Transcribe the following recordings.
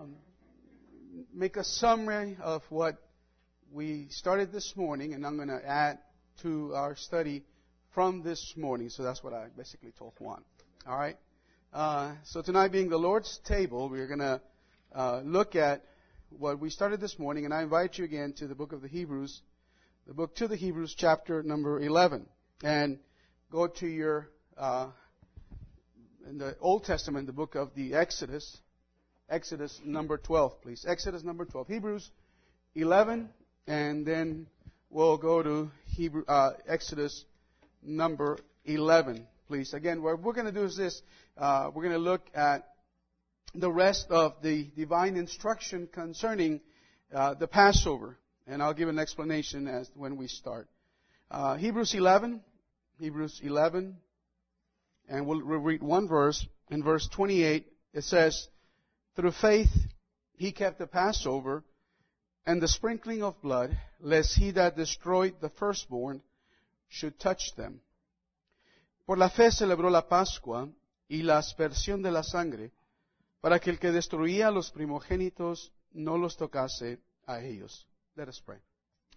make a summary of what we started this morning, and I'm going to add to our study from this morning. So that's what I basically told Juan. All right? So tonight being the Lord's table, we're going to look at what we started this morning, and I invite you again to the book of the Hebrews, chapter number 11. And go to your, in the Old Testament, the book of the Exodus number 12, please. Exodus number 12. Hebrews 11, and then we'll go to Exodus number 11, please. Again, what we're going to do is this. We're going to look at the rest of the divine instruction concerning the Passover. And I'll give an explanation as when we start. Hebrews 11, and we'll read one verse. In verse 28, it says, "Through faith he kept the Passover and the sprinkling of blood, lest he that destroyed the firstborn should touch them. Por la fe celebró la Pascua y la aspersión de la sangre, para que el que destruía a los primogénitos no los tocase a ellos." Let us pray.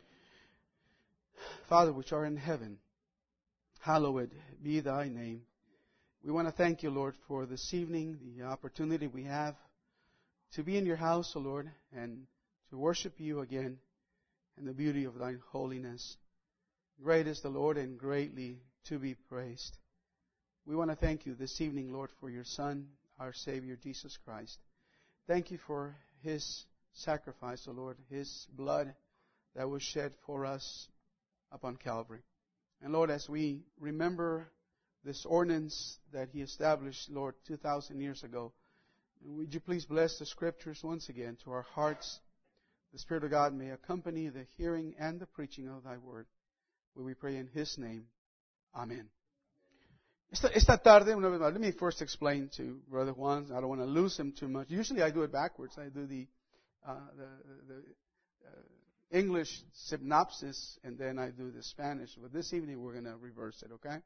Father, which art in heaven, hallowed be thy name. We want to thank you, Lord, for this evening, the opportunity we have to be in your house, O Lord, and to worship you again in the beauty of thine holiness. Great is the Lord and greatly to be praised. We want to thank you this evening, Lord, for your Son, our Savior, Jesus Christ. Thank you for his sacrifice, O Lord, his blood that was shed for us upon Calvary. And Lord, as we remember this ordinance that he established, Lord, 2,000 years ago, would you please bless the Scriptures once again to our hearts. The Spirit of God may accompany the hearing and the preaching of thy word. Will we pray in his name. Amen. Esta tarde, una vez más, let me first explain to Brother Juan. I don't want to lose him too much. Usually I do it backwards. I do the English synopsis, and then I do the Spanish. But this evening we're going to reverse it, okay?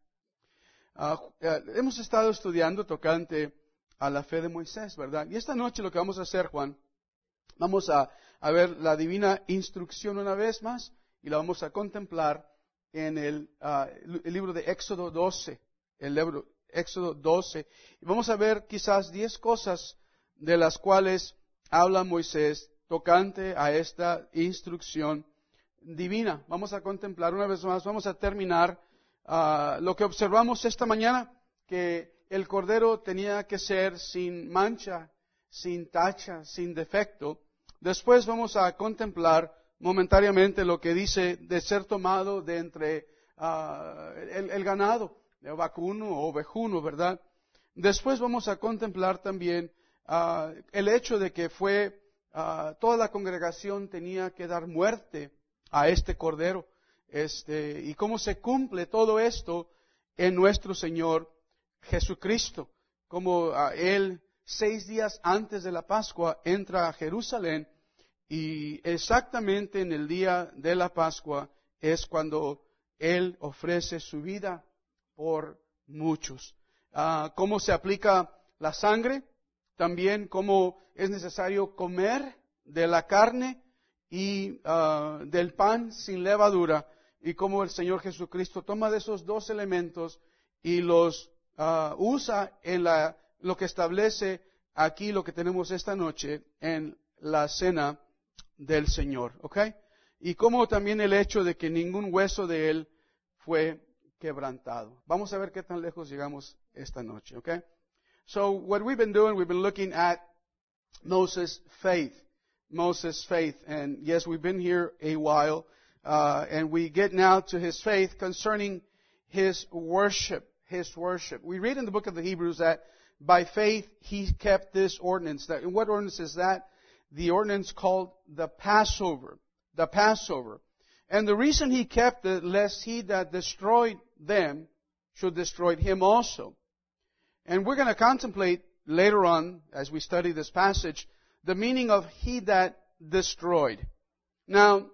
Hemos estado estudiando tocante a la fe de Moisés, ¿verdad? Y esta noche lo que vamos a hacer, Juan, vamos a ver la divina instrucción una vez más y la vamos a contemplar en el libro de Éxodo 12. El libro Éxodo 12. Y vamos a ver quizás 10 cosas de las cuales habla Moisés tocante a esta instrucción divina. Vamos a contemplar una vez más, vamos a terminar lo que observamos esta mañana, que el cordero tenía que ser sin mancha, sin tacha, sin defecto. Después vamos a contemplar momentáneamente lo que dice de ser tomado de entre el ganado, de vacuno o ovejuno, ¿verdad? Después vamos a contemplar también el hecho de que toda la congregación tenía que dar muerte a este cordero, y cómo se cumple todo esto en nuestro Señor Jesucristo, como Él 6 días antes de la Pascua entra a Jerusalén, y exactamente en el día de la Pascua es cuando Él ofrece su vida por muchos. Cómo se aplica la sangre, también cómo es necesario comer de la carne y del pan sin levadura, y cómo el Señor Jesucristo toma de esos 2 elementos y los usa en lo que establece aquí, lo que tenemos esta noche en la cena del Señor, ¿ok? Y cómo también el hecho de que ningún hueso de Él fue quebrantado. Vamos a ver qué tan lejos llegamos esta noche, ¿ok? So what we've been doing, we've been looking at Moses' faith. And yes, we've been here a while, and we get now to his faith concerning his worship. We read in the book of the Hebrews that by faith he kept this ordinance. And what ordinance is that? The ordinance called the Passover. And the reason he kept it, lest he that destroyed them should destroy him also. And we're going to contemplate later on, as we study this passage, the meaning of he that destroyed. Now,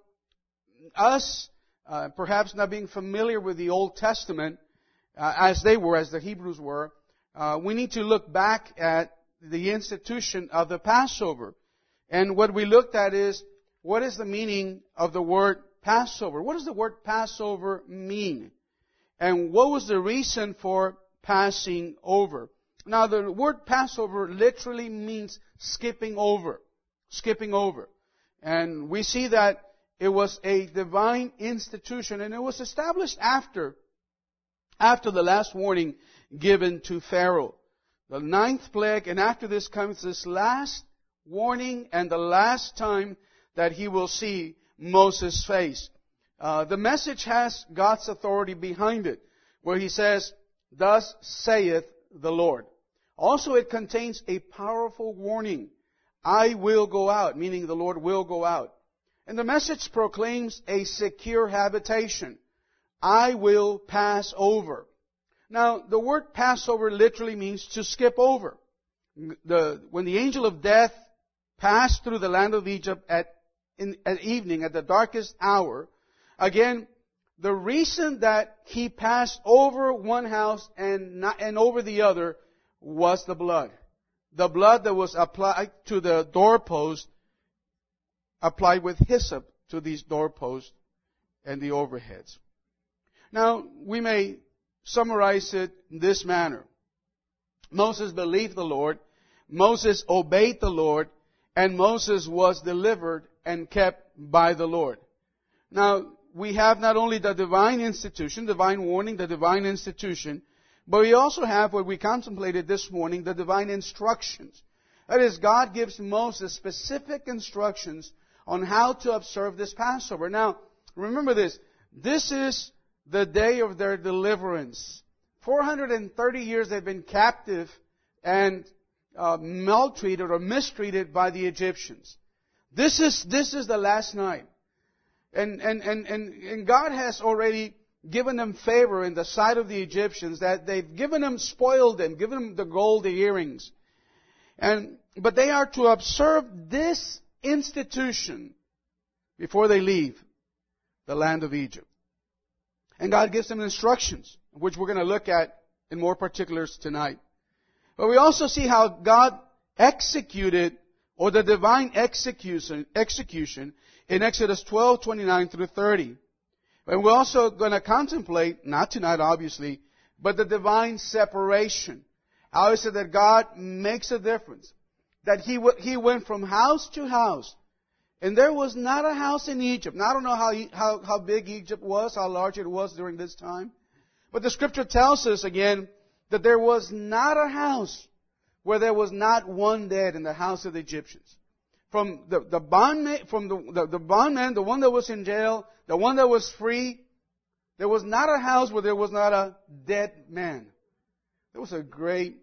us, perhaps not being familiar with the Old Testament, as the Hebrews were, we need to look back at the institution of the Passover. And what we looked at is, what is the meaning of the word Passover? What does the word Passover mean? And what was the reason for passing over? Now, the word Passover literally means skipping over. Skipping over. And we see that it was a divine institution, and it was established after the last warning given to Pharaoh. The 9th plague, and after this comes this last warning and the last time that he will see Moses' face. The message has God's authority behind it, where he says, "Thus saith the Lord." Also, it contains a powerful warning. I will go out, meaning the Lord will go out. And the message proclaims a secure habitation. I will pass over. Now, the word Passover literally means to skip over. When the angel of death passed through the land of Egypt at evening, at the darkest hour, again, the reason that he passed over one house and over the other was the blood. The blood that was applied to the doorpost, applied with hyssop to these doorposts and the overheads. Now, we may summarize it in this manner. Moses believed the Lord, Moses obeyed the Lord, and Moses was delivered and kept by the Lord. Now, we have not only the divine institution, divine warning, the divine institution, but we also have what we contemplated this morning, the divine instructions. That is, God gives Moses specific instructions on how to observe this Passover. Now, remember this. This is the day of their deliverance. 430 years they've been captive and maltreated or mistreated by the Egyptians. This is the last night. And God has already given them favor in the sight of the Egyptians, that they've given them, spoiled them, given them the gold, the earrings. But they are to observe this institution before they leave the land of Egypt. And God gives them instructions, which we're going to look at in more particulars tonight. But we also see how God executed, or the divine execution in Exodus 12:29 through 30. And we're also going to contemplate, not tonight obviously, but the divine separation. How is it that God makes a difference? That He went from house to house. And there was not a house in Egypt. Now, I don't know how big Egypt was, how large it was during this time. But the Scripture tells us again that there was not a house where there was not one dead in the house of the Egyptians. From the bondman, the one that was in jail, the one that was free, there was not a house where there was not a dead man. There was a great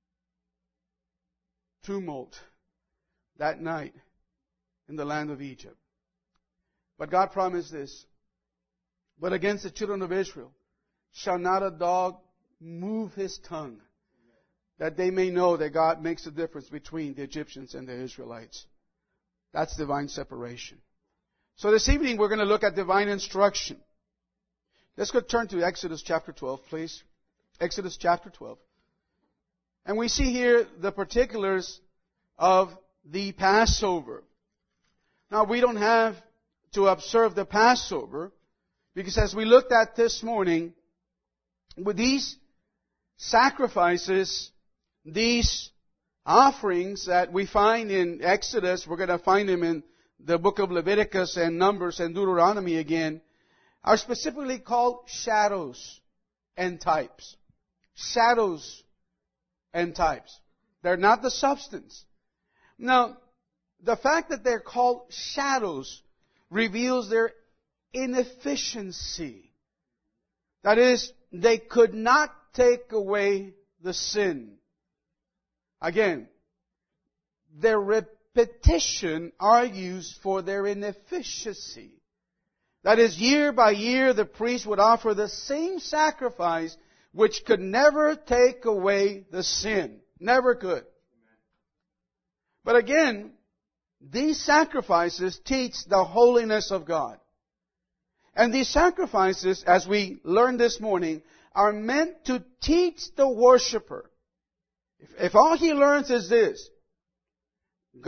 tumult that night in the land of Egypt. But God promised this. But against the children of Israel shall not a dog move his tongue, that they may know that God makes a difference between the Egyptians and the Israelites. That's divine separation. So this evening we're going to look at divine instruction. Let's go turn to Exodus chapter 12, please. Exodus chapter 12. And we see here the particulars of the Passover. Now, we don't have to observe the Passover, because as we looked at this morning, with these sacrifices, these offerings that we find in Exodus, we're going to find them in the book of Leviticus and Numbers and Deuteronomy again, are specifically called shadows and types. Shadows and types. They're not the substance. Now, the fact that they're called shadows reveals their inefficiency. That is, they could not take away the sin. Again, their repetition argues for their inefficiency. That is, year by year, the priest would offer the same sacrifice which could never take away the sin. Never could. But again, these sacrifices teach the holiness of God. And these sacrifices, as we learned this morning, are meant to teach the worshiper. If all he learns is this, God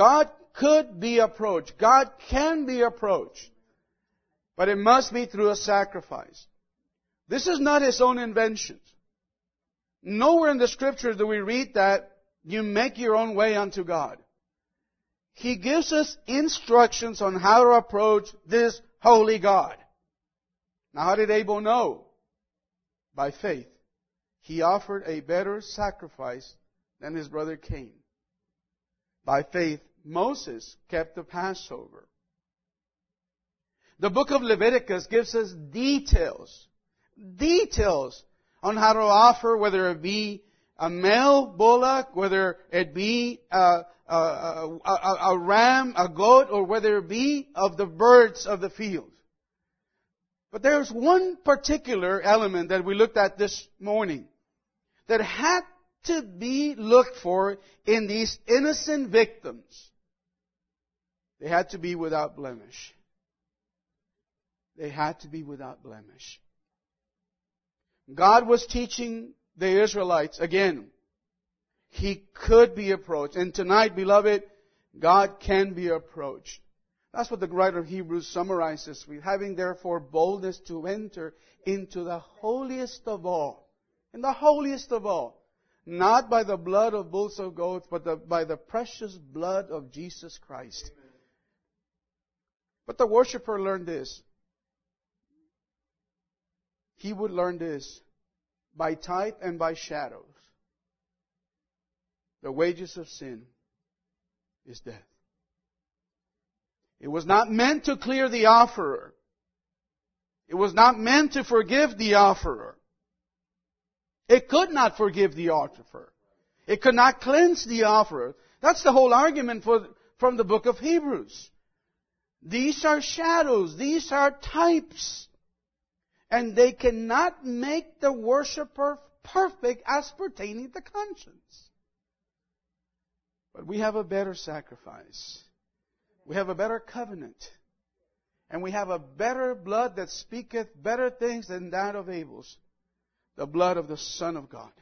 could be approached. God can be approached. But it must be through a sacrifice. This is not His own invention. Nowhere in the Scriptures do we read that you make your own way unto God. He gives us instructions on how to approach this holy God. Now, how did Abel know? By faith. He offered a better sacrifice than his brother Cain. By faith, Moses kept the Passover. The book of Leviticus gives us details on how to offer, whether it be a male bullock, whether it be a ram, a goat, or whether it be of the birds of the field. But there's one particular element that we looked at this morning that had to be looked for in these innocent victims. They had to be without blemish. They had to be without blemish. God was teaching the Israelites, again, He could be approached. And tonight, beloved, God can be approached. That's what the writer of Hebrews summarizes with, having therefore boldness to enter into the holiest of all. In the holiest of all. Not by the blood of bulls or goats, but by the precious blood of Jesus Christ. Amen. But the worshiper learned this. He would learn this by type and by shadows. The wages of sin is death. It was not meant to clear the offerer. It was not meant to forgive the offerer. It could not forgive the offerer. It could not cleanse the offerer. That's the whole argument from the book of Hebrews. These are shadows. These are types. And they cannot make the worshiper perfect as pertaining to conscience. But we have a better sacrifice. We have a better covenant. And we have a better blood that speaketh better things than that of Abel's. The blood of the Son of God.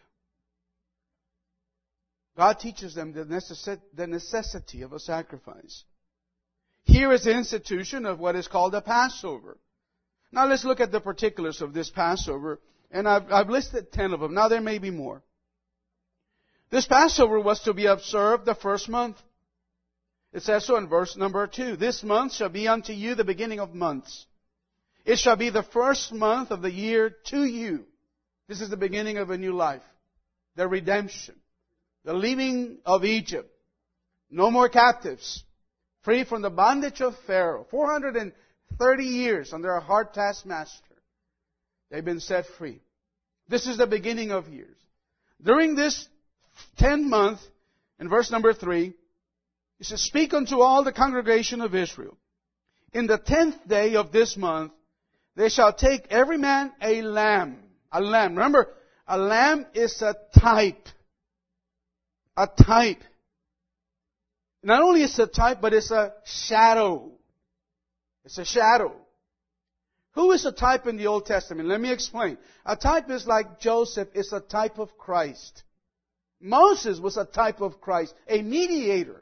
God teaches them the necessity of a sacrifice. Here is the institution of what is called a Passover. Now let's look at the particulars of this Passover. And I've listed 10 of them. Now there may be more. This Passover was to be observed the first month. It says so in verse number 2. This month shall be unto you the beginning of months. It shall be the first month of the year to you. This is the beginning of a new life. The redemption. The leaving of Egypt. No more captives. Free from the bondage of Pharaoh. 430 years under a hard taskmaster. They've been set free. This is the beginning of years. During this 10th month, in verse number 3, He says, speak unto all the congregation of Israel. In the 10th day of this month, they shall take every man a lamb. A lamb. Remember, a lamb is a type. A type. Not only is it a type, but it's a shadow. It's a shadow. Who is a type in the Old Testament? Let me explain. A type is like Joseph is a type of Christ. Moses was a type of Christ, a mediator.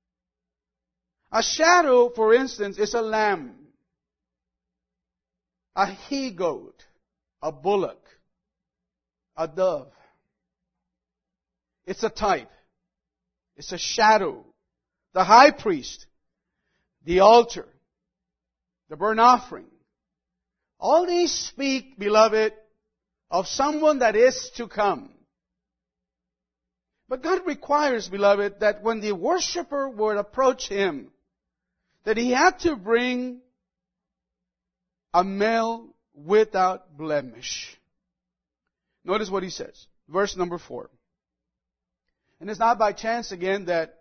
A shadow, for instance, is a lamb, a he-goat, a bullock, a dove. It's a type. It's a shadow. The high priest, the altar, the burnt offering. All these speak, beloved, of someone that is to come. But God requires, beloved, that when the worshiper would approach Him, that he had to bring a male without blemish. Notice what he says. Verse number 4. And it's not by chance again that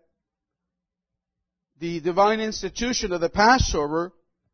the divine institution of the Passover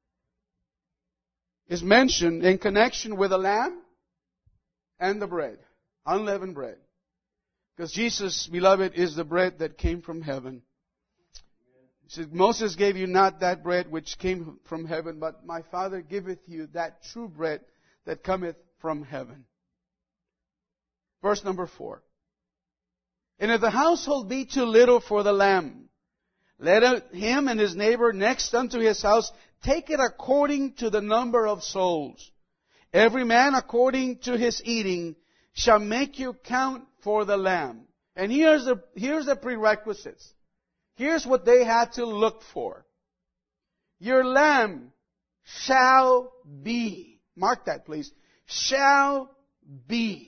is mentioned in connection with the lamb and the bread, unleavened bread. Because Jesus, beloved, is the bread that came from heaven. He said, Moses gave you not that bread which came from heaven, but my Father giveth you that true bread that cometh from heaven. Verse number 4. And if the household be too little for the lamb, Let him and his neighbor next unto his house take it according to the number of souls. Every man according to his eating shall make you count for the lamb. And here's the prerequisites. Here's what they had to look for. Your lamb shall be. Mark that, please. Shall be.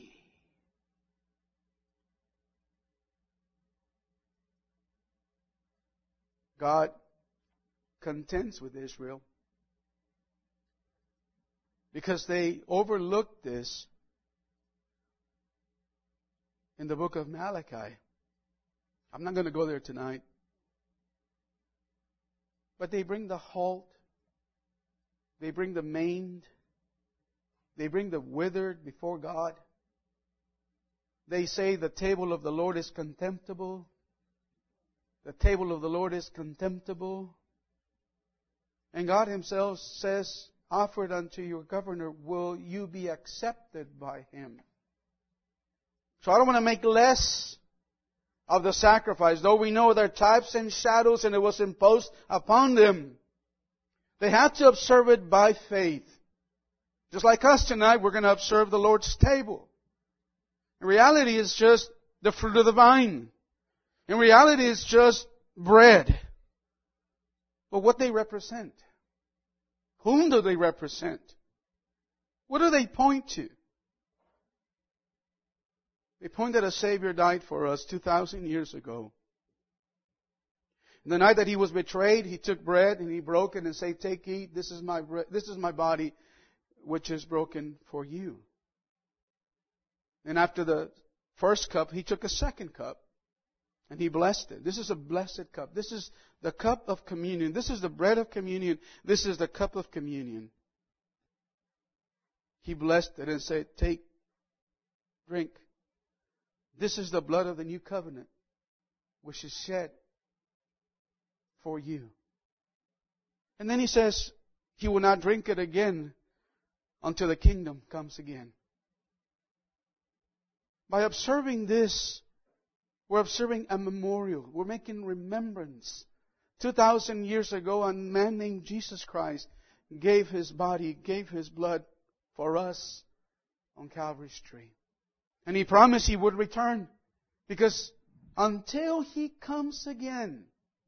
God contends with Israel because they overlooked this in the book of Malachi. I'm not going to go there tonight. But they bring the halt. They bring the maimed. They bring the withered before God. They say the table of the Lord is contemptible. The table of the Lord is contemptible. And God Himself says, offer it unto your governor. Will you be accepted by him? So I don't want to make less of the sacrifice, though we know they're types and shadows and it was imposed upon them. They had to observe it by faith. Just like us tonight, we're going to observe the Lord's table. In reality, it's just the fruit of the vine. In reality, it's just bread. But what they represent? Whom do they represent? What do they point to? They point that a Savior died for us 2,000 years ago. And the night that He was betrayed, He took bread and He broke it and said, take, eat, this is my bread, this is my body, which is broken for you. And after the first cup, He took a second cup. And He blessed it. This is a blessed cup. This is the cup of communion. This is the bread of communion. This is the cup of communion. He blessed it and said, take, drink. This is the blood of the new covenant, which is shed for you. And then He says, He will not drink it again until the kingdom comes again. By observing this, we're observing a memorial. We're making remembrance. 2,000 years ago, a man named Jesus Christ gave His body, gave His blood for us on Calvary's tree. And He promised He would return. Because until He comes again,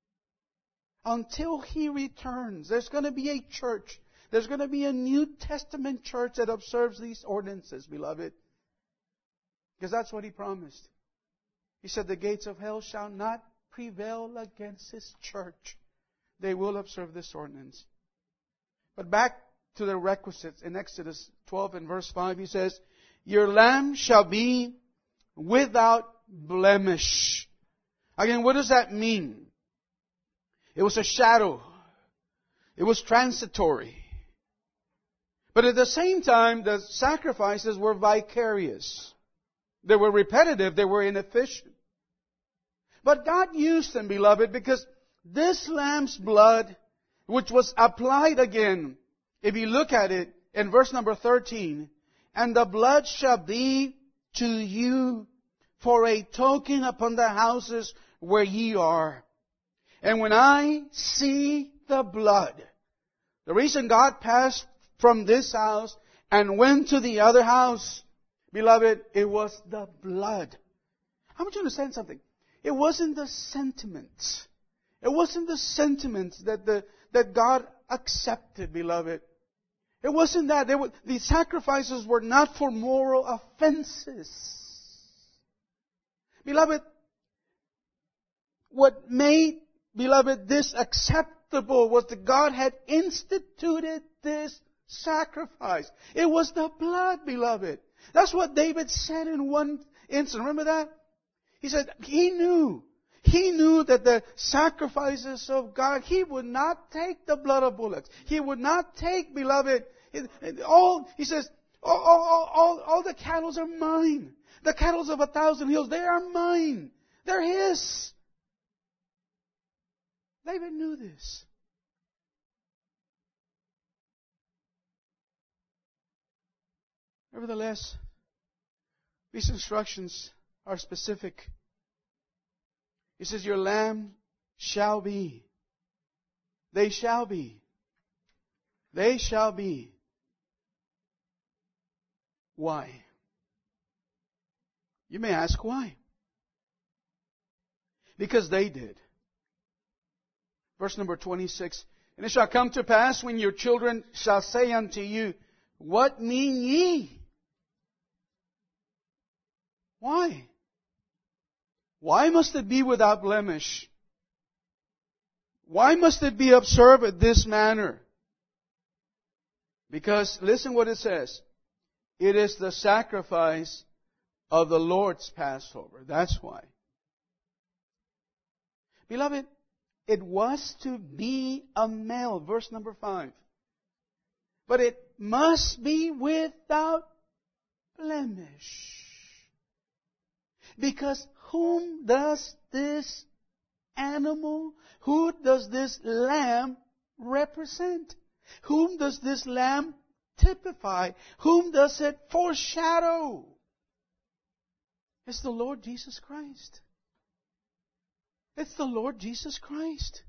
until He returns, there's going to be a church. There's going to be a New Testament church that observes these ordinances, beloved. Because that's what He promised. He said, the gates of hell shall not prevail against His church. They will observe this ordinance. But back to the requisites in Exodus 12 and verse 5, He says, your lamb shall be without blemish. Again, what does that mean? It was a shadow. It was transitory. But at the same time, the sacrifices were vicarious. They were repetitive. They were inefficient. But God used them, beloved, because this lamb's blood, which was applied again, if you look at it in verse number 13, and the blood shall be to you for a token upon the houses where ye are. And when I see the blood, the reason God passed from this house and went to the other house, beloved, it was the blood. I want you to understand something. It wasn't the sentiments. It wasn't the sentiments that God accepted, beloved. It wasn't that. The sacrifices were not for moral offenses. Beloved, what made, beloved, this acceptable was that God had instituted this sacrifice. It was the blood, beloved. That's what David said in one instant. Remember that? He said he knew that the sacrifices of God, He would not take the blood of bullocks. He would not take, beloved, he says, all the cattle are mine. The cattle of 1,000 hills, they are mine. They're His. David knew this. Nevertheless, these instructions are specific. He says, your lamb shall be. They shall be. They shall be. Why? You may ask why. Because they did. Verse number 26. And it shall come to pass when your children shall say unto you, What mean ye? Why? Why must it be without blemish? Why must it be observed in this manner? Because, listen what it says. It is the sacrifice of the Lord's Passover. That's why. Beloved, it was to be a male. Verse number 5. But it must be without blemish. Because whom does this animal, who does this lamb represent? Whom does this lamb typify? Whom does it foreshadow? It's the Lord Jesus Christ. It's the Lord Jesus Christ.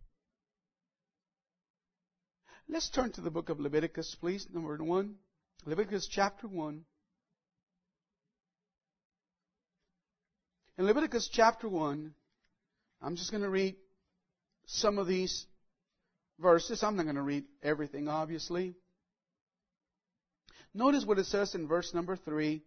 Let's turn to the book of Leviticus, please, number 1. Leviticus chapter 1. In Leviticus chapter 1, I'm just going to read some of these verses. I'm not going to read everything, obviously. Notice what it says in verse number 3.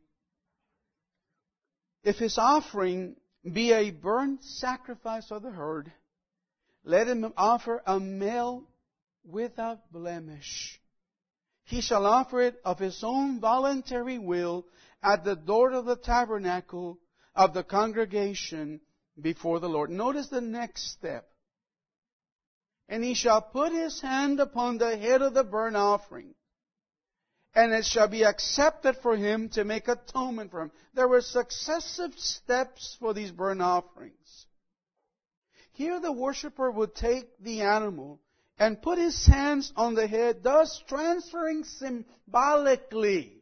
If his offering be a burnt sacrifice of the herd, let him offer a male without blemish. He shall offer it of his own voluntary will at the door of the tabernacle of the congregation before the Lord. Notice the next step. And he shall put his hand upon the head of the burnt offering, and it shall be accepted for him to make atonement for him. There were successive steps for these burnt offerings. Here the worshiper would take the animal and put his hands on the head, thus transferring symbolically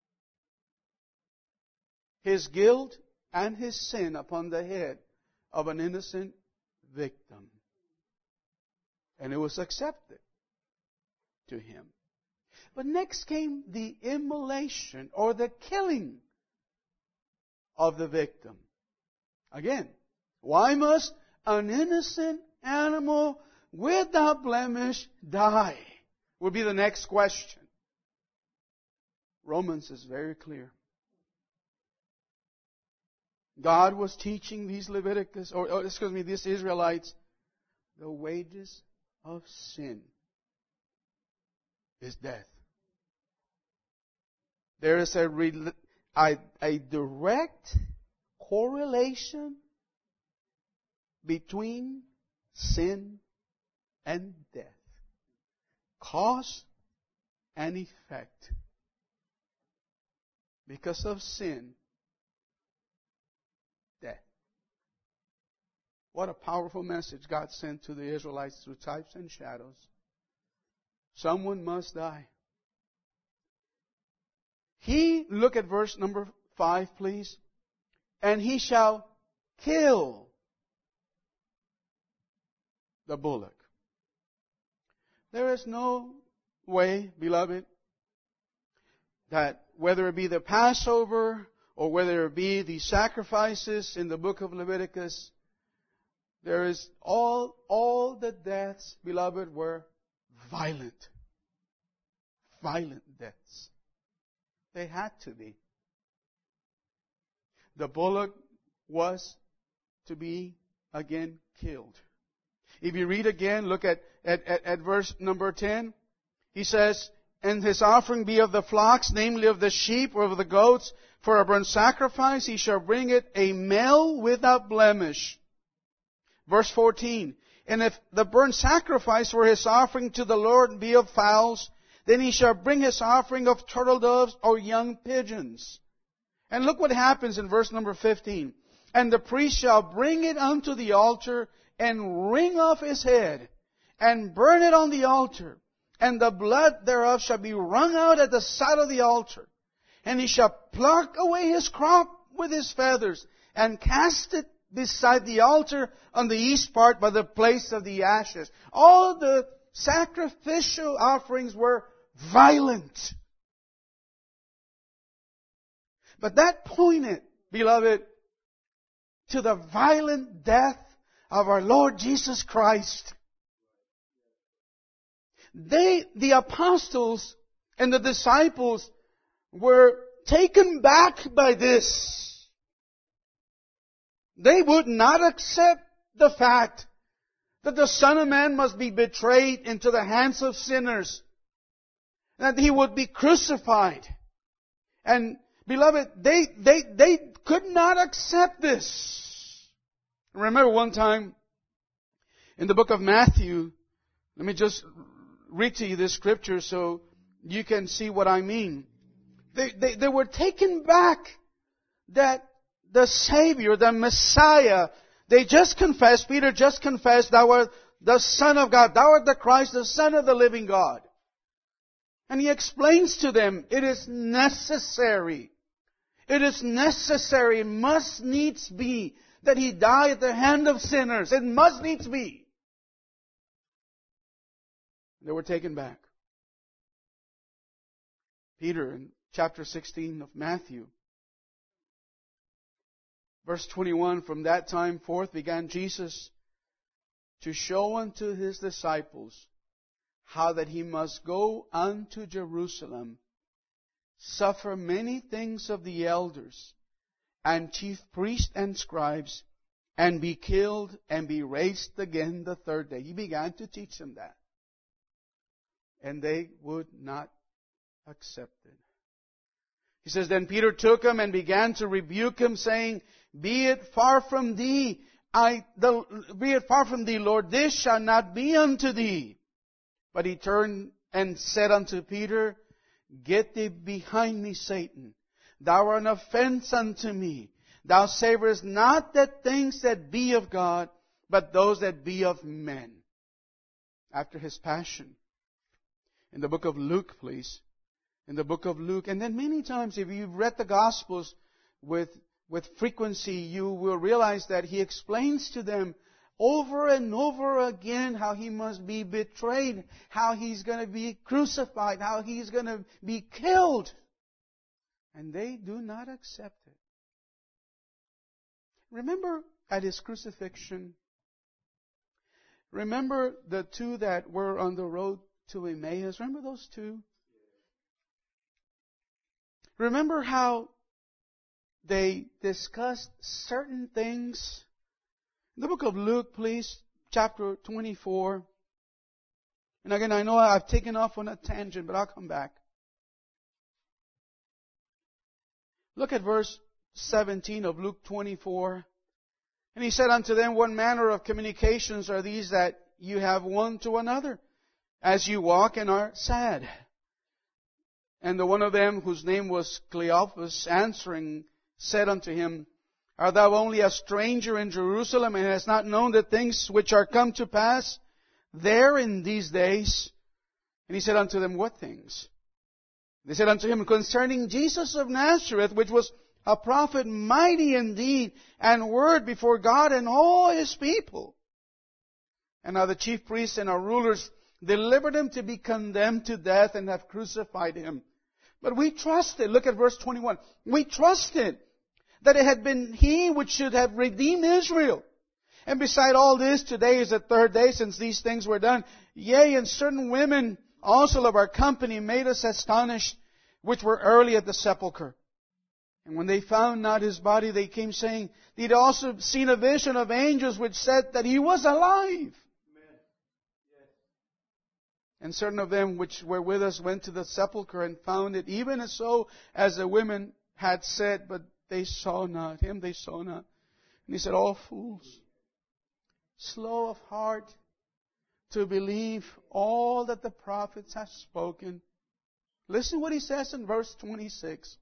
his guilt and his sin upon the head of an innocent victim. And it was accepted to him. But next came the immolation or the killing of the victim. Again, why must an innocent animal without blemish die? Would be the next question. Romans is very clear. God was teaching these these Israelites, the wages of sin is death. There is a direct correlation between sin and death. Cause and effect. Because of sin, death. What a powerful message God sent to the Israelites through types and shadows. Someone must die. Look at verse number 5, please. And he shall kill the bullock. There is no way, beloved, that whether it be the Passover or whether it be the sacrifices in the book of Leviticus, there is all the deaths, beloved, were violent. Violent deaths. They had to be. The bullock was to be again killed. If you read again, look at verse number 10. He says, And his offering be of the flocks, namely of the sheep or of the goats, for a burnt sacrifice, he shall bring it a male without blemish. Verse 14. And if the burnt sacrifice for his offering to the Lord be of fowls, then he shall bring his offering of turtle doves or young pigeons. And look what happens in verse number 15. And the priest shall bring it unto the altar, and wring off his head, and burn it on the altar. And the blood thereof shall be wrung out at the side of the altar. And he shall pluck away his crop with his feathers, and cast it beside the altar on the east part by the place of the ashes. All the sacrificial offerings were violent. But that pointed, beloved, to the violent death of our Lord Jesus Christ. The apostles and the disciples were taken back by this. They would not accept the fact that the Son of Man must be betrayed into the hands of sinners, that He would be crucified. And beloved, they could not accept this. Remember one time in the book of Matthew, let me just read to you this scripture so you can see what I mean. They were taken back that the Savior, the Messiah, they just confessed, Peter just confessed, Thou art the Son of God, Thou art the Christ, the Son of the living God. And He explains to them, it is necessary, it must needs be that He die at the hand of sinners. It must needs be. They were taken back. Peter, in chapter 16 of Matthew, verse 21, from that time forth began Jesus to show unto His disciples how that He must go unto Jerusalem, suffer many things of the elders and chief priests and scribes, and be killed and be raised again the third day. He began to teach them that. And they would not accept it. He says, Then Peter took him and began to rebuke him, saying, Be it far from thee, Lord, this shall not be unto thee. But he turned and said unto Peter, Get thee behind me, Satan. Thou art an offense unto me. Thou savorest not the things that be of God, but those that be of men. After His passion. In the book of Luke, please. In the book of Luke. And then many times, if you've read the Gospels with frequency, you will realize that He explains to them over and over again how He must be betrayed, how He's going to be crucified, how He's going to be killed. And they do not accept it. Remember at His crucifixion, remember the two that were on the road to Emmaus? Remember those two? Remember how they discussed certain things? In the book of Luke, please, chapter 24. And again, I know I've taken off on a tangent, but I'll come back. Look at verse 17 of Luke 24. And He said unto them, What manner of communications are these that you have one to another, as you walk and are sad? And the one of them, whose name was Cleophas, answering, said unto him, Art thou only a stranger in Jerusalem, and hast not known the things which are come to pass there in these days? And He said unto them, What things? They said unto Him, Concerning Jesus of Nazareth, which was a prophet mighty in deed and word before God and all His people. And now the chief priests and our rulers delivered Him to be condemned to death and have crucified Him. But we trusted, look at verse 21, we trusted that it had been He which should have redeemed Israel. And beside all this, today is the third day since these things were done. Yea, and certain women also of our company made us astonished, which were early at the sepulchre. And when they found not His body, they came saying, They had also seen a vision of angels which said that He was alive. And certain of them which were with us went to the sepulchre and found it even as so as the women had said, but they saw not Him, they saw not. And He said, All fools, slow of heart to believe all that the prophets have spoken. Listen what He says in verse 26.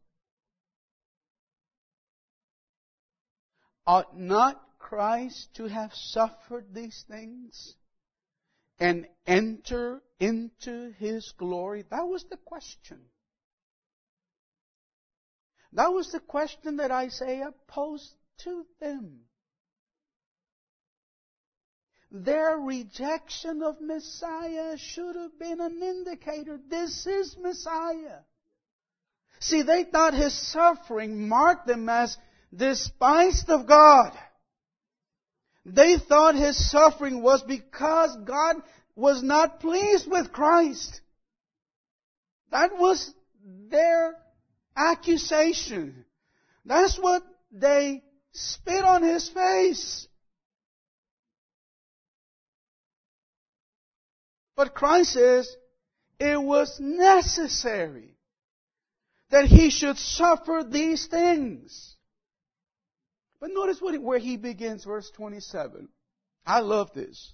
Ought not Christ to have suffered these things and enter into His glory? That was the question. That was the question that Isaiah posed to them. their rejection of Messiah should have been an indicator. This is Messiah. See, they thought His suffering marked them as despised of God. They thought His suffering was because God was not pleased with Christ. That was their accusation. That's what they spit on His face. But Christ says it was necessary that He should suffer these things. But notice where He begins, verse 27. I love this.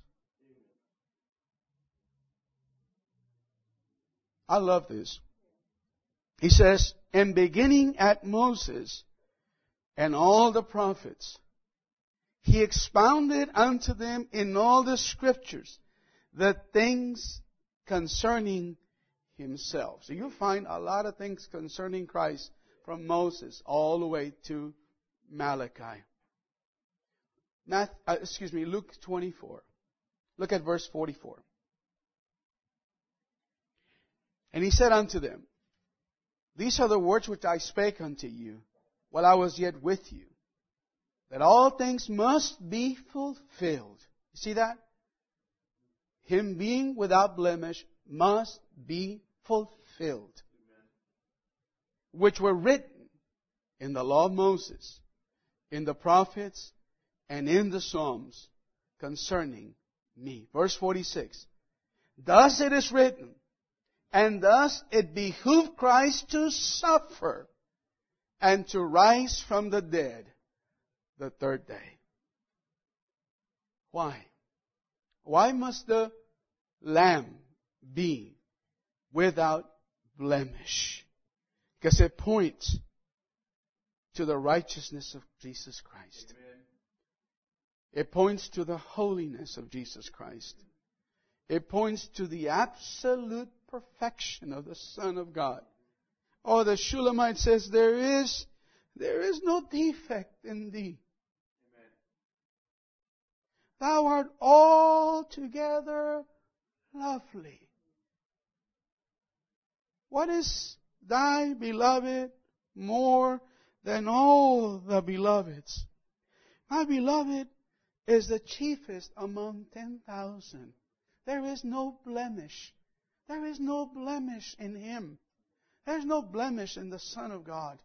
I love this. He says, and beginning at Moses and all the prophets, He expounded unto them in all the Scriptures the things concerning Himself. So you'll find a lot of things concerning Christ from Moses all the way to Malachi. Luke 24. Look at verse 44. And He said unto them, these are the words which I spake unto you while I was yet with you, that all things must be fulfilled. You see that? Him being without blemish must be fulfilled, which were written in the law of Moses, in the prophets, and in the Psalms concerning me. Verse 46. Thus it is written, and thus it behooved Christ to suffer and to rise from the dead the third day. Why? Why must the Lamb be without blemish? Because it points to the righteousness of Jesus Christ. Amen. It points to the holiness of Jesus Christ. It points to the absolute perfection of the Son of God. Oh, the Shulamite says, there is no defect in thee. Amen. Thou art altogether lovely. What is thy beloved more than all the beloveds? My beloved is the chiefest among 10,000. There is no blemish. There is no blemish in Him. There's no blemish in the Son of God.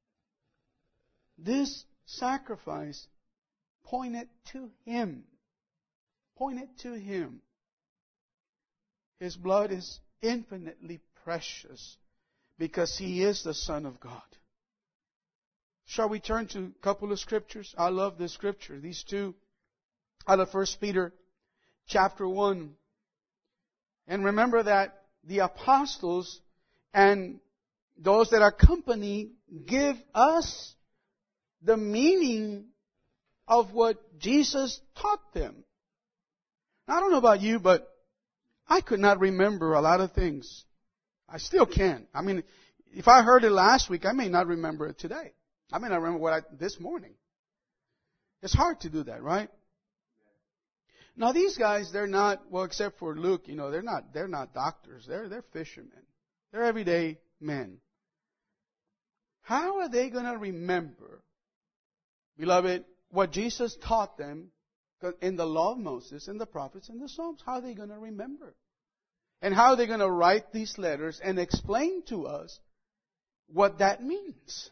This sacrifice pointed to Him. Pointed to Him. His blood is infinitely precious because He is the Son of God. Shall we turn to a couple of scriptures? I love this scripture. These two out of 1 Peter chapter 1. And remember that the apostles and those that accompany give us the meaning of what Jesus taught them. Now, I don't know about you, but I could not remember a lot of things. I still can't. I mean, if I heard it last week, I may not remember it today. I may not remember this morning. It's hard to do that, right? Now these guys, they're not, well, except for Luke, they're not doctors. They're fishermen. They're everyday men. How are they going to remember, beloved, what Jesus taught them in the law of Moses, in the prophets, and the Psalms? How are they going to remember? And how are they going to write these letters and explain to us what that means?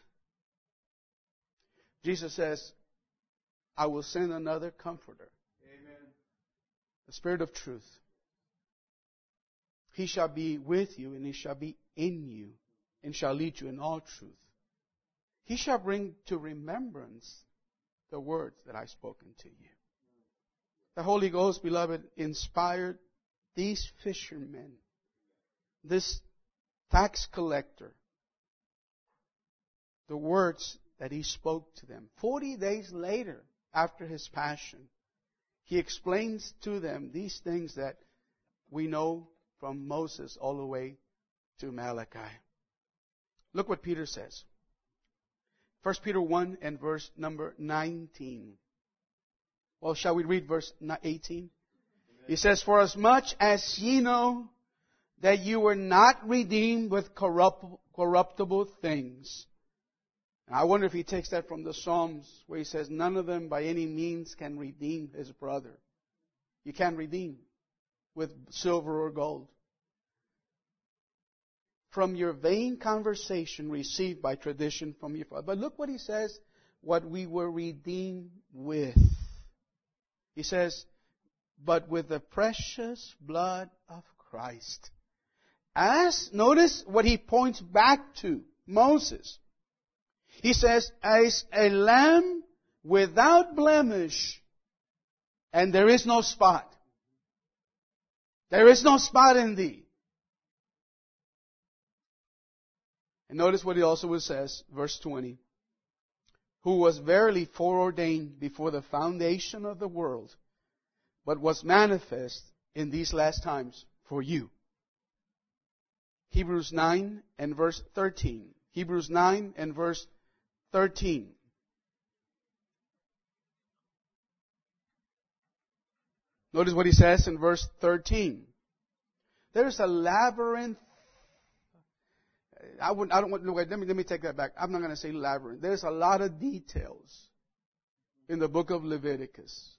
Jesus says, I will send another comforter. Amen. The Spirit of truth. He shall be with you, and He shall be in you, and shall lead you in all truth. He shall bring to remembrance the words that I've spoken to you. The Holy Ghost, beloved, inspired these fishermen, this tax collector, the words that He spoke to them. 40 days later, after His passion, He explains to them these things that we know from Moses all the way to Malachi. Look what Peter says. 1 Peter 1 and verse number 19. Well, shall we read verse 18? He says, for as much as ye know that you were not redeemed with corruptible things. And I wonder if he takes that from the Psalms where he says, none of them by any means can redeem his brother. You can't redeem with silver or gold. From your vain conversation received by tradition from your father. But look what he says, what we were redeemed with. He says, but with the precious blood of Christ. Notice what he points back to, Moses. He says, as a lamb without blemish, and there is no spot. There is no spot in thee. And notice what he also says, verse 20. Who was verily foreordained before the foundation of the world, but was manifest in these last times for you. Hebrews 9 and verse 13. Hebrews 9 and verse 13. Notice what he says in verse 13. There's a labyrinth. Let me take that back. I'm not going to say labyrinth. There's a lot of details in the book of Leviticus.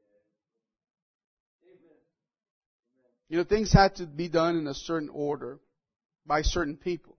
You know, things had to be done in a certain order by certain people.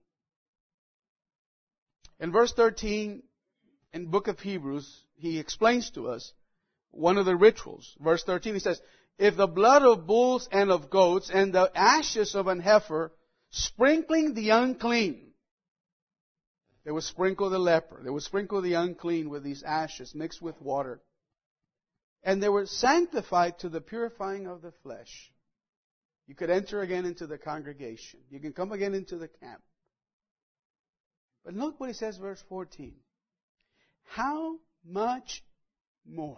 In verse 13, in the book of Hebrews, he explains to us one of the rituals. Verse 13, he says, if the blood of bulls and of goats and the ashes of an heifer, sprinkling the unclean. They would sprinkle the leper. They would sprinkle the unclean with these ashes mixed with water. And they were sanctified to the purifying of the flesh. You could enter again into the congregation. You can come again into the camp. But look what he says, verse 14. How much more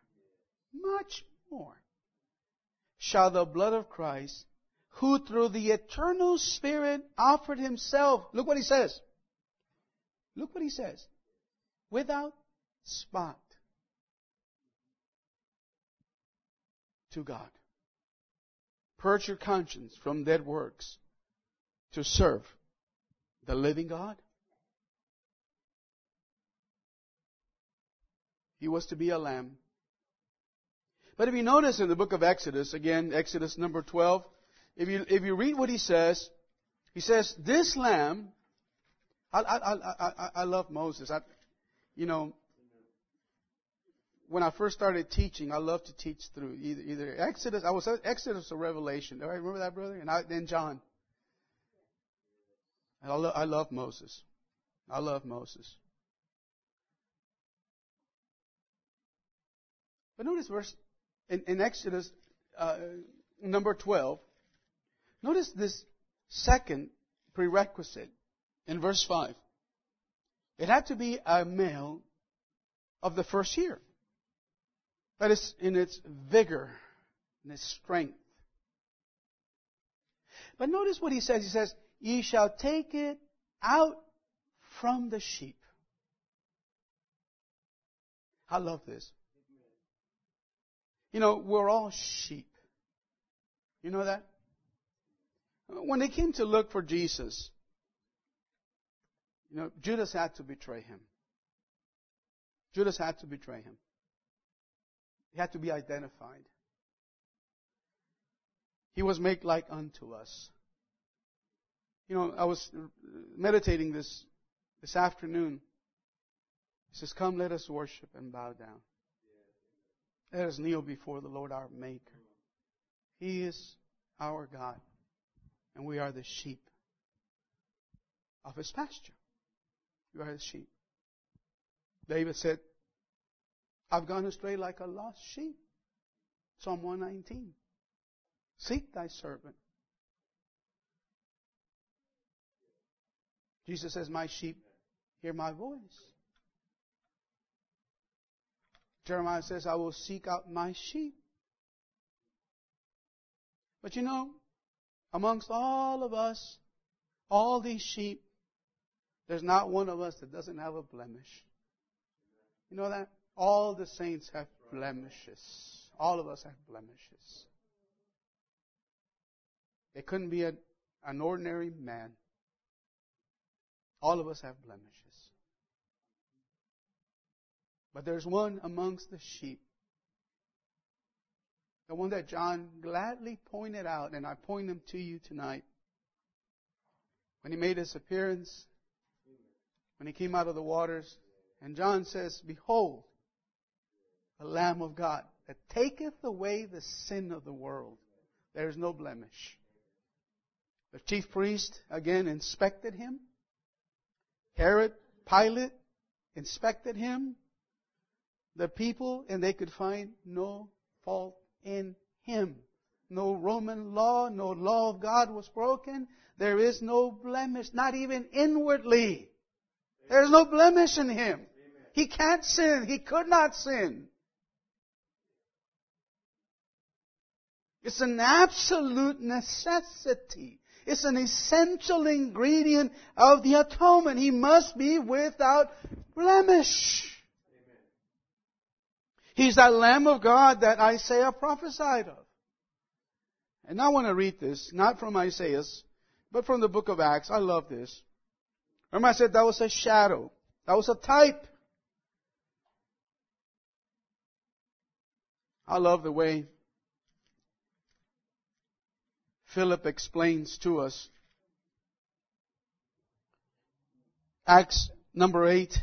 shall the blood of Christ, who through the eternal Spirit offered himself, look what he says. Look what he says. Without spot to God. Purge your conscience from dead works to serve the living God. He was to be a lamb. But if you notice in the book of Exodus, again, Exodus number 12, if you read what he says, this lamb, I love Moses. When I first started teaching, I loved to teach through either Exodus, Exodus or Revelation. Do I remember that, brother? And then John. And I love Moses. I love Moses. But notice verse in Exodus number 12. Notice this second prerequisite in verse 5. It had to be a male of the first year. That is, in its vigor, in its strength. But notice what he says. He says, ye shall take it out from the sheep. I love this. You know, we're all sheep. You know that? When they came to look for Jesus, you know, Judas had to betray him. Judas had to betray him. He had to be identified. He was made like unto us. You know, I was meditating this afternoon. He says, come, let us worship and bow down. Let us kneel before the Lord our Maker. He is our God, and we are the sheep of His pasture. You are His sheep. David said, I've gone astray like a lost sheep. Psalm 119. Seek thy servant. Jesus says, my sheep hear my voice. Jeremiah says, I will seek out my sheep. But you know, amongst all of us, all these sheep, there's not one of us that doesn't have a blemish. You know that? All the saints have blemishes. All of us have blemishes. It couldn't be an ordinary man. All of us have blemishes. But there's one amongst the sheep. The one that John gladly pointed out, and I point him to you tonight. When he made his appearance, when he came out of the waters, and John says, "Behold, the Lamb of God, that taketh away the sin of the world." There is no blemish. The chief priest, again, inspected him. Herod, Pilate, inspected him. The people, and they could find no fault in him. No Roman law, no law of God was broken. There is no blemish, not even inwardly. There's no blemish in him. He can't sin. He could not sin. It's an absolute necessity. It's an essential ingredient of the atonement. He must be without blemish. He's that Lamb of God that Isaiah prophesied of. And I want to read this, not from Isaiah, but from the book of Acts. I love this. Remember I said that was a shadow. That was a type. I love the way Philip explains to us. Acts number 8.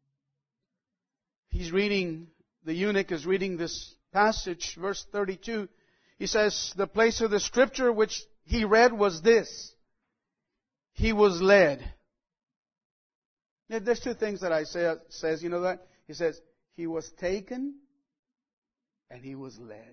The eunuch is reading this passage, verse 32. He says, the place of the scripture which he read was this. He was led. There's two things that Isaiah says, you know that? He says, he was taken and he was led.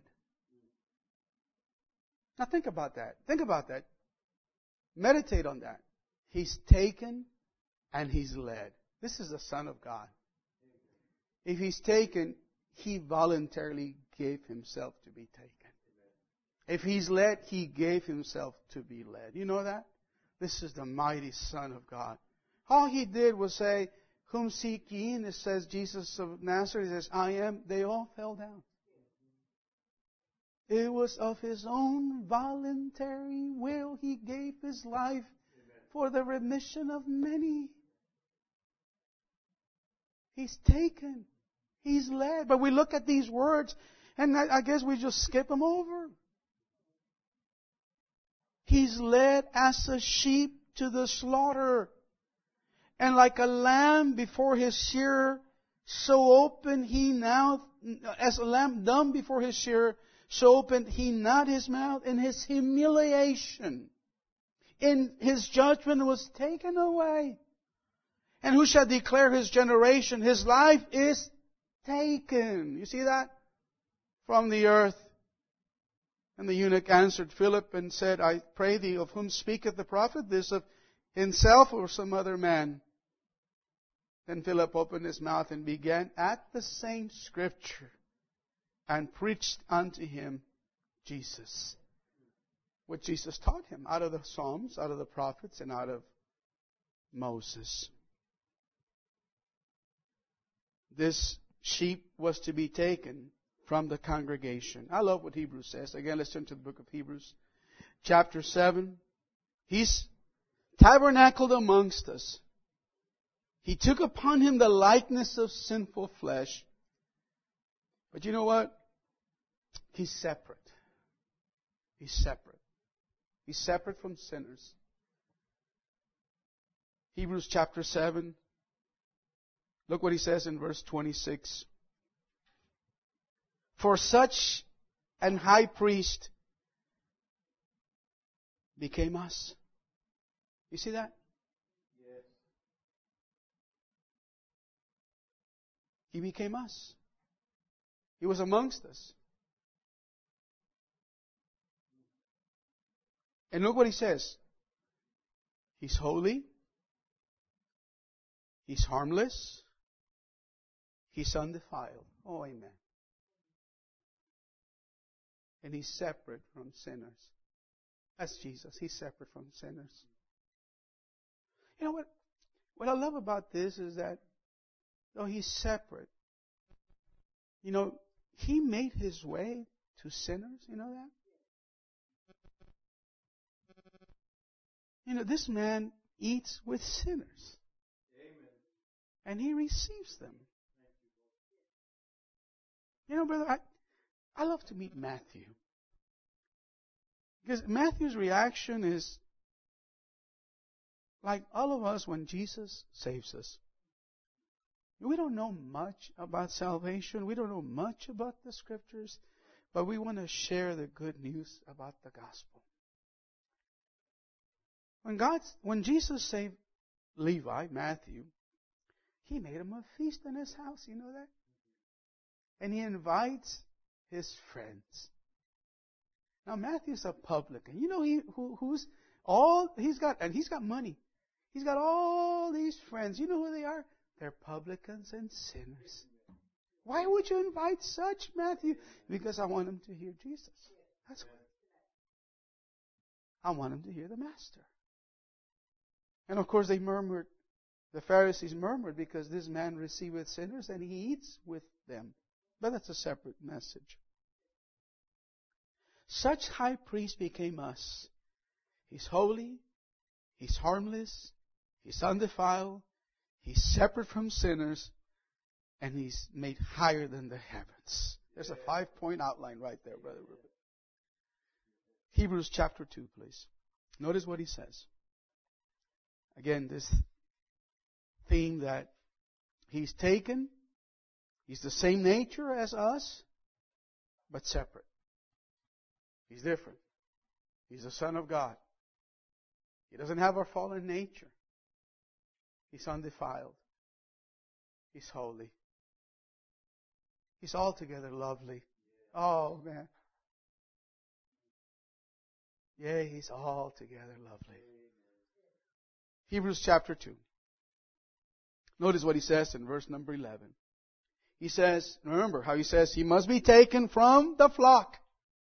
Now think about that. Think about that. Meditate on that. He's taken and he's led. This is the Son of God. If he's taken, he voluntarily gave himself to be taken. If he's led, he gave himself to be led. You know that? This is the mighty Son of God. All he did was say, "Whom seek ye?" And it says, Jesus of Nazareth. He says, "I am." They all fell down. It was of his own voluntary will he gave his life for the remission of many. He's taken. He's led. But we look at these words, and I guess we just skip them over. He's led as a sheep to the slaughter. And like a lamb before his shearer, so opened he now, as a lamb dumb before his shearer, so opened he not his mouth. In his humiliation, in his judgment was taken away. And who shall declare his generation? His life is taken. You see that? From the earth. And the eunuch answered Philip and said, "I pray thee, of whom speaketh the prophet? This of himself or some other man?" Then Philip opened his mouth and began at the same scripture and preached unto him Jesus. What Jesus taught him out of the Psalms, out of the prophets, and out of Moses. This sheep was to be taken from the congregation. I love what Hebrews says. Again, let's turn to the book of Hebrews. Chapter 7. He's tabernacled amongst us. He took upon him the likeness of sinful flesh. But you know what? He's separate. He's separate. He's separate from sinners. Hebrews chapter 7. Look what he says in verse 26. For such an high priest became us. You see that? Yes. He became us. He was amongst us. And look what he says. He's holy. He's harmless. He's undefiled. Oh, amen. And he's separate from sinners. That's Jesus. He's separate from sinners. You know what? What I love about this is that though he's separate, you know, he made his way to sinners. You know that? This man eats with sinners. And he receives them. Brother, I love to meet Matthew. Because Matthew's reaction is like all of us when Jesus saves us. We don't know much about salvation. We don't know much about the Scriptures. But we want to share the good news about the gospel. When Jesus saved Levi, Matthew, He made him a feast in His house. You know that? And He invites his friends. Now Matthew's a publican. He's got money. He's got all these friends. You know who they are? They're publicans and sinners. Why would you invite such, Matthew? Because I want them to hear Jesus. That's why. I want them to hear the Master. And of course they murmured. The Pharisees murmured because this man receiveth sinners and He eats with them. But that's a separate message. Such high priest became us. He's holy. He's harmless. He's undefiled. He's separate from sinners. And He's made higher than the heavens. There's a 5-point outline right there, Brother Rupert. Hebrews chapter 2, please. Notice what he says. Again, this theme that He's taken. He's the same nature as us, but separate. He's different. He's the Son of God. He doesn't have our fallen nature. He's undefiled. He's holy. He's altogether lovely. Oh, man. Yeah, He's altogether lovely. Hebrews chapter 2. Notice what he says in verse number 11. He says, remember how he says, He must be taken from the flock.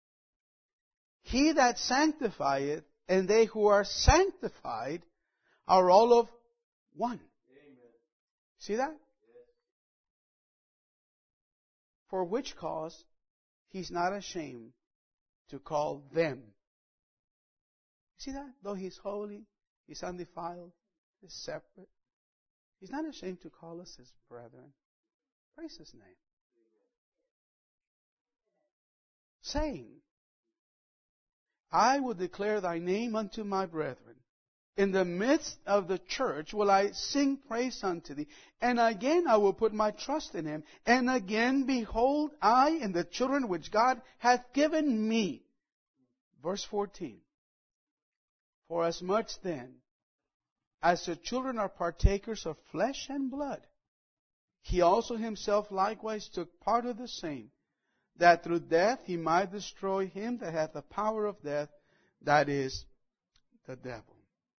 He that sanctifieth, and they who are sanctified are all of one. Amen. See that? Yes. For which cause He's not ashamed to call them. See that? Though He's holy, He's undefiled, He's separate, He's not ashamed to call us His brethren. Praise His name. Saying, I will declare Thy name unto my brethren. In the midst of the church will I sing praise unto Thee. And again I will put my trust in Him. And again, behold, I and the children which God hath given me. Verse 14. For as much then as the children are partakers of flesh and blood, He also Himself likewise took part of the same, that through death He might destroy him that hath the power of death, that is, the devil.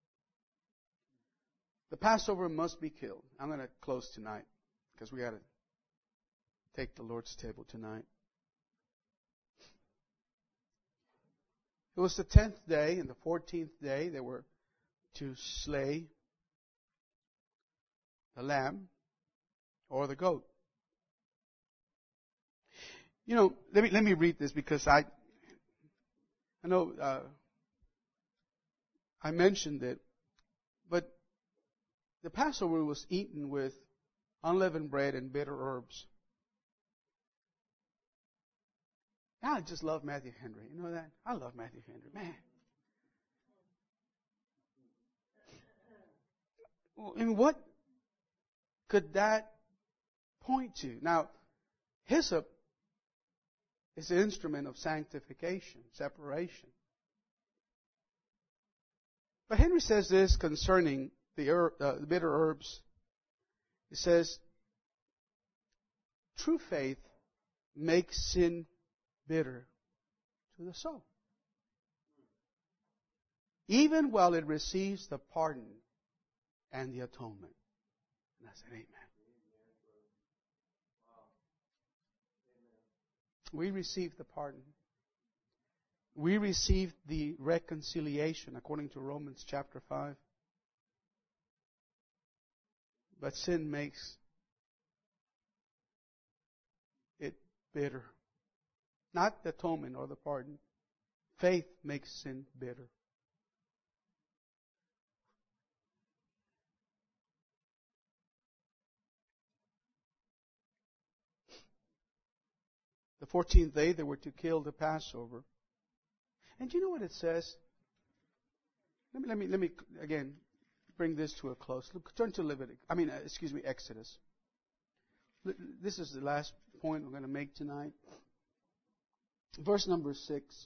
The Passover must be killed. I'm going to close tonight because we got to take the Lord's table tonight. It was the 10th day and the 14th day they were to slay the lamb or the goat. Let me read this because I know I mentioned it, but the Passover was eaten with unleavened bread and bitter herbs. I just love Matthew Henry. You know that? I love Matthew Henry. Man. And what could that point to? Now, hyssop is an instrument of sanctification, separation. But Henry says this concerning the bitter herbs. He says, true faith makes sin bitter to the soul, even while it receives the pardon and the atonement. And I said, amen. We received the pardon. We received the reconciliation according to Romans chapter 5. But sin makes it bitter. Not the atonement or the pardon. Faith makes sin bitter. The 14th day they were to kill the Passover. And do you know what it says? Let me again bring this to a close. Look, turn to Exodus. This is the last point we're going to make tonight. Verse number 6.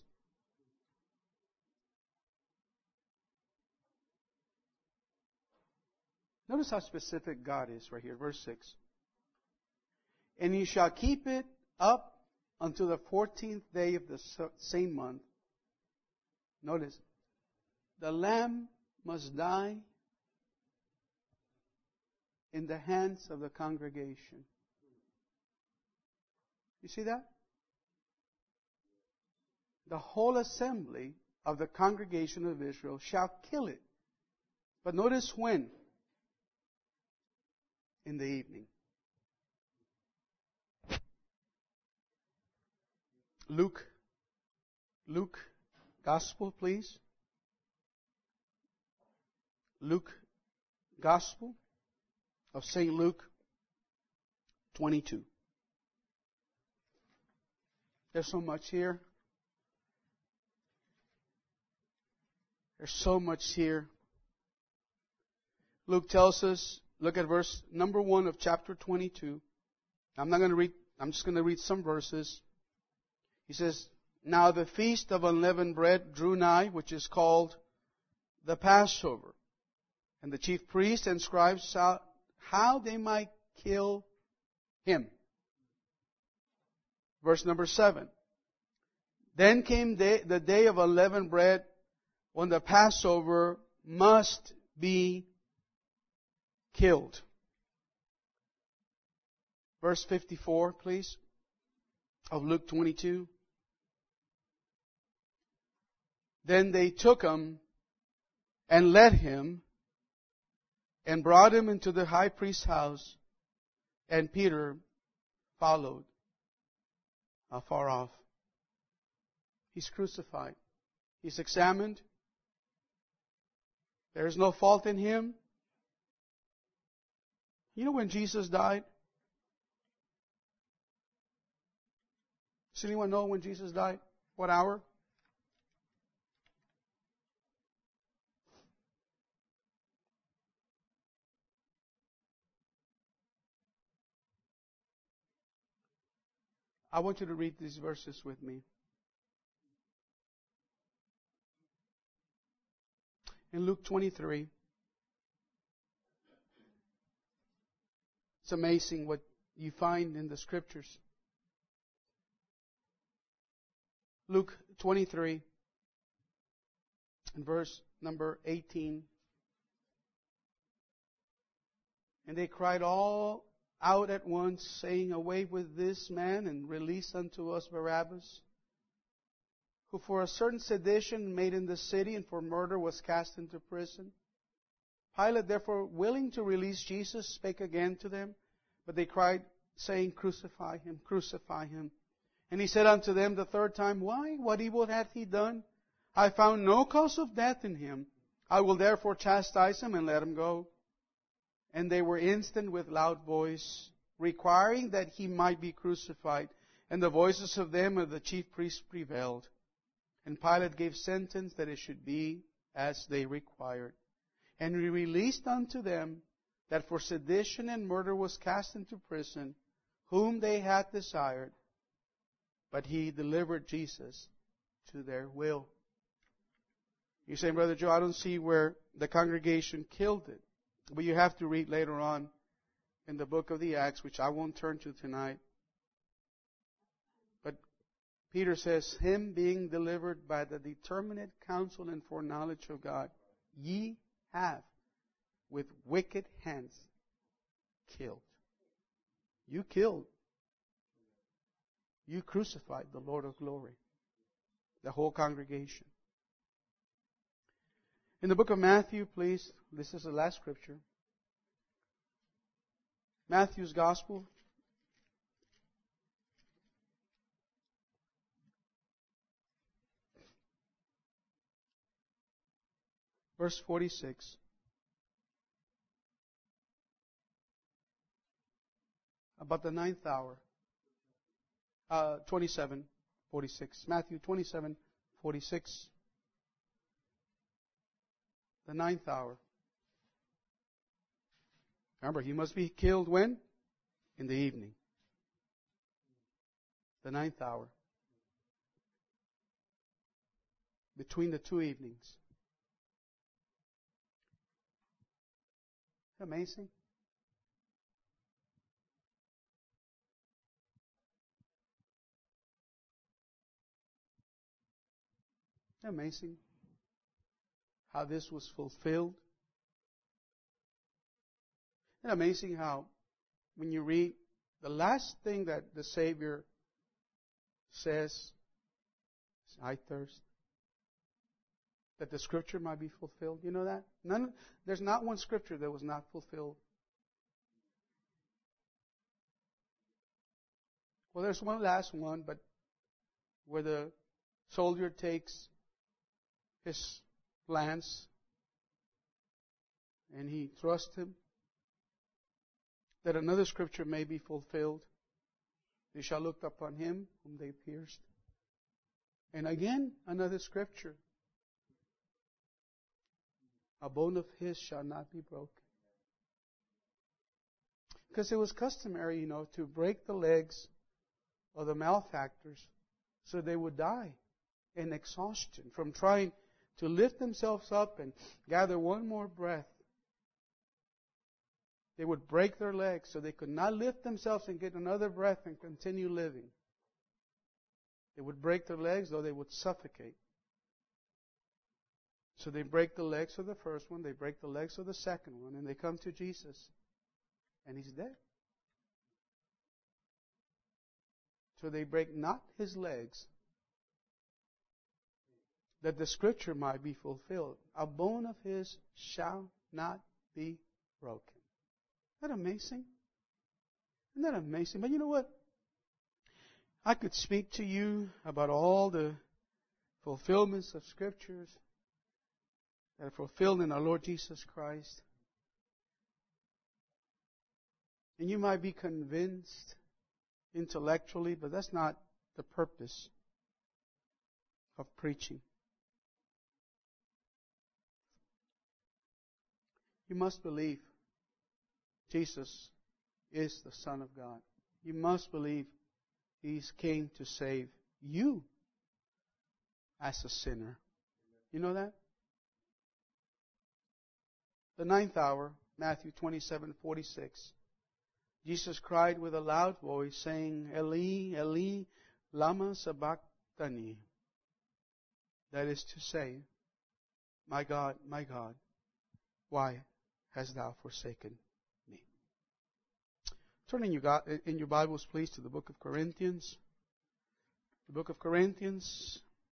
Notice how specific God is right here. Verse 6. And you shall keep it up until the 14th day of the same month. Notice, the lamb must die in the hands of the congregation. You see that? The whole assembly of the congregation of Israel shall kill it. But notice when? In the evening. Luke, Gospel, please. Luke, Gospel of St. Luke, 22. There's so much here. There's so much here. Luke tells us, look at verse number 1 of chapter 22. I'm just going to read some verses. He says, Now the feast of unleavened bread drew nigh, which is called the Passover. And the chief priests and scribes sought how they might kill him. Verse number 7. Then came the day of unleavened bread, when the Passover must be killed. Verse 54, please, of Luke 22. Then they took him and led him and brought him into the high priest's house, and Peter followed afar off. He's crucified. He's examined. There is no fault in him. You know when Jesus died? Does anyone know when Jesus died? What hour? I want you to read these verses with me. In Luke 23, it's amazing what you find in the Scriptures. Luke 23, and verse number 18. And they cried all out at once, saying, Away with this man, and release unto us Barabbas, who for a certain sedition made in the city, and for murder was cast into prison. Pilate, therefore, willing to release Jesus, spake again to them, but they cried, saying, Crucify him, crucify him. And he said unto them the third time, Why? What evil hath he done? I found no cause of death in him. I will therefore chastise him, and let him go. And they were instant with loud voice, requiring that he might be crucified. And the voices of them and the chief priests prevailed. And Pilate gave sentence that it should be as they required. And he released unto them that for sedition and murder was cast into prison, whom they had desired. But he delivered Jesus to their will. You say, Brother Joe, I don't see where the congregation killed it. But you have to read later on in the book of the Acts, which I won't turn to tonight. But Peter says, Him being delivered by the determinate counsel and foreknowledge of God, ye have with wicked hands killed. You killed. You crucified the Lord of glory. The whole congregation. In the book of Matthew, please, this is the last scripture. Matthew's Gospel. Verse 46. About the 9th hour. 27:46. Matthew 27:46. The ninth hour. Remember, he must be killed when? In the evening. The ninth hour. Between the two evenings. Isn't that amazing? Isn't that amazing how this was fulfilled? Isn't it amazing how when you read the last thing that the Savior says is, I thirst, that the Scripture might be fulfilled. You know that? There's not one Scripture that was not fulfilled. Well, there's one last one, but where the soldier takes his lance and he thrusts him, that another Scripture may be fulfilled. They shall look upon him whom they pierced. And again, another Scripture. A bone of his shall not be broken. Because it was customary, to break the legs of the malefactors so they would die in exhaustion from trying to lift themselves up and gather one more breath. They would break their legs so they could not lift themselves and get another breath and continue living. They would break their legs, though they would suffocate. So they break the legs of the first one, they break the legs of the second one, and they come to Jesus. And He's dead. So they break not His legs, that the Scripture might be fulfilled. A bone of His shall not be broken. Isn't that amazing? Isn't that amazing? But you know what? I could speak to you about all the fulfillments of Scriptures that are fulfilled in our Lord Jesus Christ. And you might be convinced intellectually, but that's not the purpose of preaching. You must believe Jesus is the Son of God. You must believe He came to save you as a sinner. You know that? The ninth hour, Matthew 27:46. Jesus cried with a loud voice, saying, Eli, Eli, lama sabachthani. That is to say, my God, why hast thou forsaken me? Turn in your Bibles, please, to the book of Corinthians. The book of Corinthians,